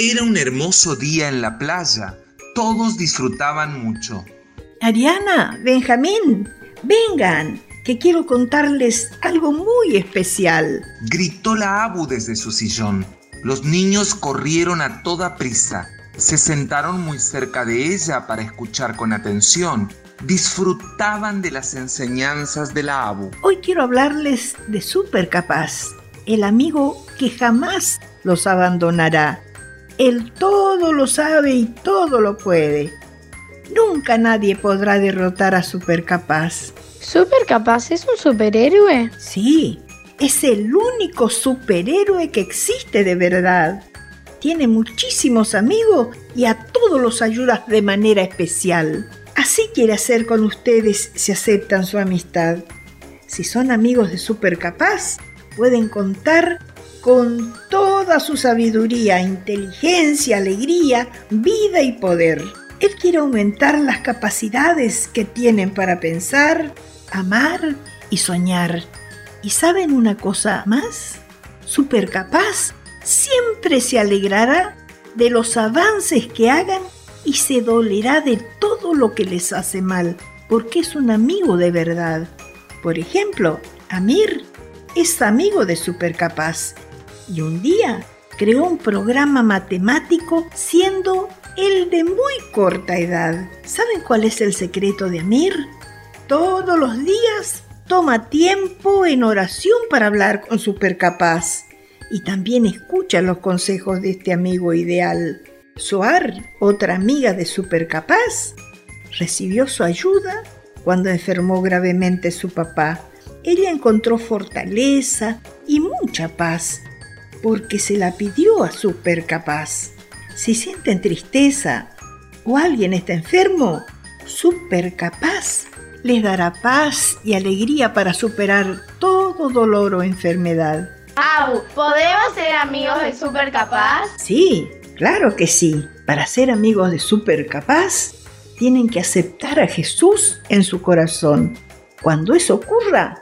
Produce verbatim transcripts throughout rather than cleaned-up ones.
Era un hermoso día en la playa. Todos disfrutaban mucho. Ariana, Benjamín, vengan, que quiero contarles algo muy especial. Gritó la Abu desde su sillón. Los niños corrieron a toda prisa. Se sentaron muy cerca de ella para escuchar con atención. Disfrutaban de las enseñanzas de la Abu. Hoy quiero hablarles de Supercapaz, el amigo que jamás los abandonará. Él todo lo sabe y todo lo puede. Nunca nadie podrá derrotar a Supercapaz. ¿Supercapaz es un superhéroe? Sí, es el único superhéroe que existe de verdad. Tiene muchísimos amigos y a todos los ayuda de manera especial. Así quiere hacer con ustedes si aceptan su amistad. Si son amigos de Supercapaz, pueden contar con toda su sabiduría, inteligencia, alegría, vida y poder. Él quiere aumentar las capacidades que tienen para pensar, amar y soñar. ¿Y saben una cosa más? Supercapaz siempre se alegrará de los avances que hagan y se dolerá de todo lo que les hace mal, porque es un amigo de verdad. Por ejemplo, Amir es amigo de Supercapaz y un día creó un programa matemático siendo él de muy corta edad. ¿Saben cuál es el secreto de Amir? Todos los días toma tiempo en oración para hablar con Supercapaz y también escucha los consejos de este amigo ideal. Soar, otra amiga de Supercapaz, recibió su ayuda cuando enfermó gravemente su papá. Ella encontró fortaleza y mucha paz porque se la pidió a Supercapaz. Si sienten tristeza o alguien está enfermo, Supercapaz les dará paz y alegría para superar todo dolor o enfermedad. Abu, ¿podemos ser amigos de Supercapaz? Sí, claro que sí. Para ser amigos de Supercapaz, tienen que aceptar a Jesús en su corazón. Cuando eso ocurra,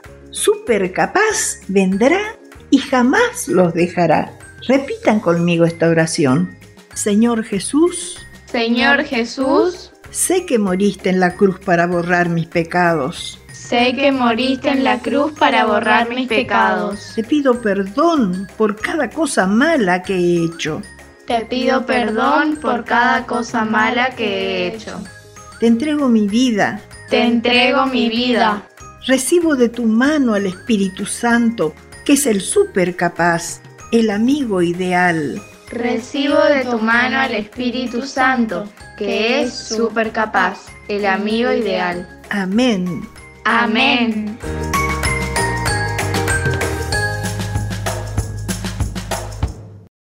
Supercapaz vendrá y jamás los dejará. Repitan conmigo esta oración. Señor Jesús, Señor Jesús, sé que moriste en la cruz para borrar mis pecados. sé que moriste en la cruz para borrar mis pecados. Te pido perdón por cada cosa mala que he hecho. Te pido perdón por cada cosa mala que he hecho. Te entrego mi vida. Te entrego mi vida. Recibo de tu mano al Espíritu Santo, que es el Supercapaz, el amigo ideal. Recibo de tu mano al Espíritu Santo, que es Supercapaz, el amigo ideal. Amén. Amén.